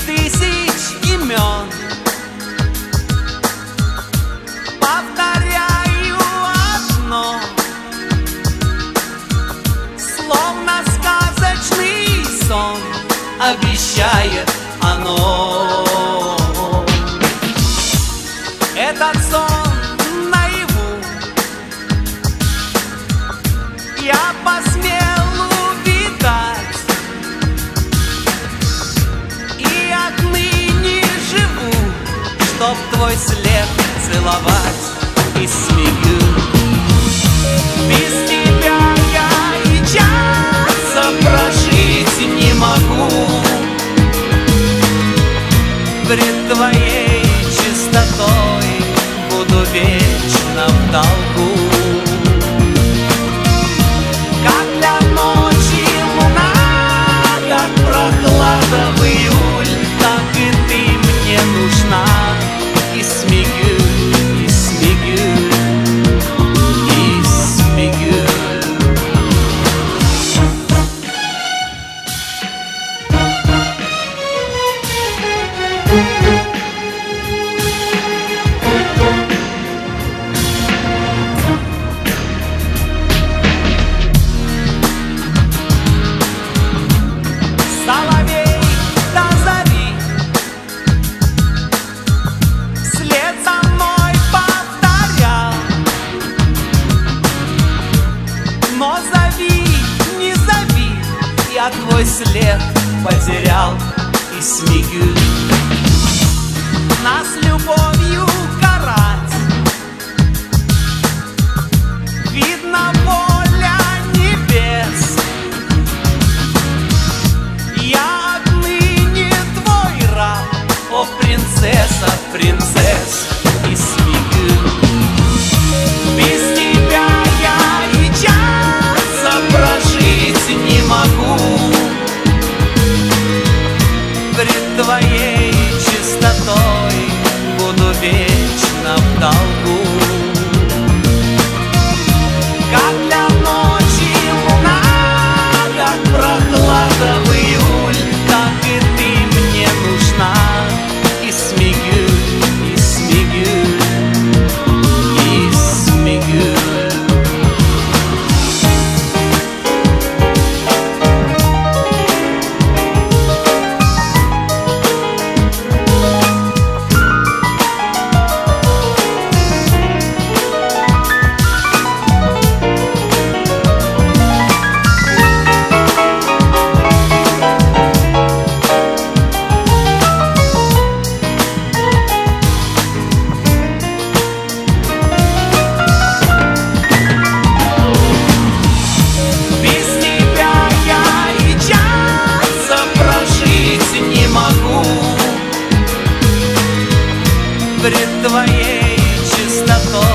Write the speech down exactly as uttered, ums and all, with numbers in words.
тысяч имен. Повторяю одно, словно сказочный сон обещает оно. Этот сон наяву я посмел увидать, и отныне живу, чтоб твой след целовать и смею. Без тебя я и часа прожить не могу. Пред твоей чистотой буду вечно в долгу. Как для ночи луна, как прохлада в июль, так и ты мне нужна. И смею, и смею, и смею. Соловей до зари вслед за мной повторял, но зови, не зови, я твой след потерял и смею. Нас любовью карать, видно воля небес. Я отныне твой раб, о принцесса, принцесс, и смею. Без тебя я и часа прожить не могу. Пред твоей чистотой буду вечно в долгу. Как для ночи луна, как прохлада в июль, так и ты мне нужна. И смею, и смею, и смею. Пред твоей чистотой